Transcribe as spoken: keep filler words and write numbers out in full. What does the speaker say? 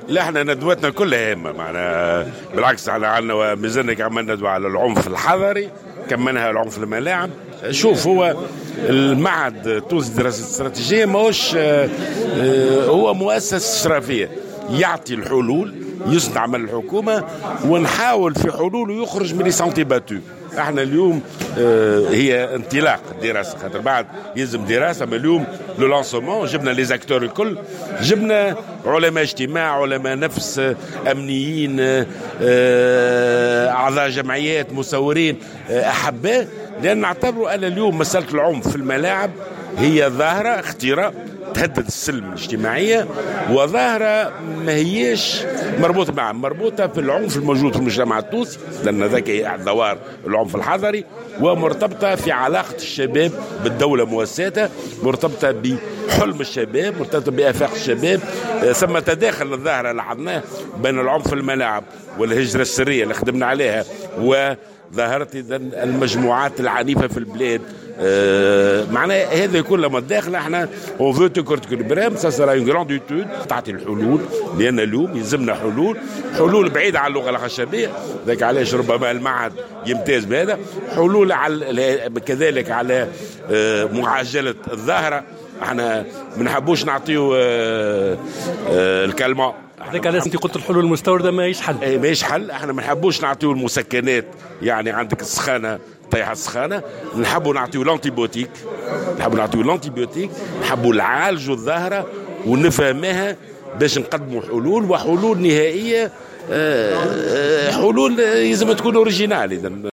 لا احنا ندواتنا كلها هامه، معنا بالعكس احنا عندنا مازلنا عملنا ندوه على العنف الحضري، كملها العنف الملاعب. شوف هو المعهد التونسي للدراسات الاستراتيجيه ماهوش هو مؤسسه اشرافيه، يعطي الحلول، يصنع عمل الحكومه ونحاول في حلول ويخرج من لي سانتي باتو. احنا اليوم اه هي انطلاق الدراسه، خاطر بعد يلزم دراسه، من اليوم لو لانسومون جبنا لي زاكتور الكل، جبنا علماء اجتماع، علماء نفس، امنيين، اه اعضاء جمعيات، مصورين، اه احباء، لان نعتبروا ان اليوم مساله العنف في الملاعب هي ظاهره خطيره تهدد السلم الاجتماعيه، وظاهره ما هيش مربوطه مع مربوطه في العنف الموجود في المجتمع التونسي، لان ذاك احد دوار العنف الحضري، ومرتبطه في علاقه الشباب بالدوله مؤسساتها، مرتبطه بحلم الشباب، مرتبطه بافاق الشباب. ثم تداخل الظاهره لاحظناه بين العنف في الملاعب والهجره السريه اللي خدمنا عليها وظاهره المجموعات العنيفه في البلاد. آه معناها هذا كله متداخل. احنا اون فو تكورتيكول برام سا سرا اون غراند ايتود تعطي الحلول، لان اليوم يلزمنا حلول، حلول بعيده عن اللغه الخشبيه، ذاك علاش ربما المعهد يمتاز بهذا، حلول على كذلك على آه معاجله الظاهره. احنا ما نحبوش نعطيو آه آه الكلمه، هذاك علاش انت قلت الحلول المستورده ما هيش حل. اي ماهيش حل، احنا ما نحبوش نعطيو المسكنات، يعني عندك السخانه طيحه السخانه، نحبوا نعطيو لانتيبيوتيك، نحبوا نعطيو لانتيبيوتيك، نحبوا نعالجوا الظاهره ونفهمها باش نقدموا حلول، وحلول نهائيه، حلول لازم تكون اوريجينال. اذا